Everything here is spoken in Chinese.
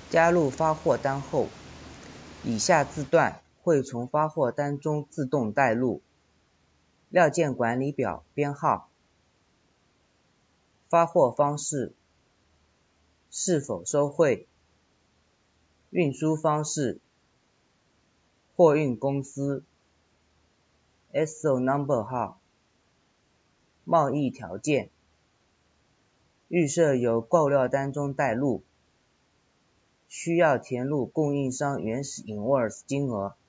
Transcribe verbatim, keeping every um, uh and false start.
加入发货单后，以下字段会从发货单中自动带入：料件管理表编号、发货方式、是否收汇、运输方式、货运公司、S O number 号、贸易条件、预设由购料单中带入，需要填入供应商原始 invoice 金额。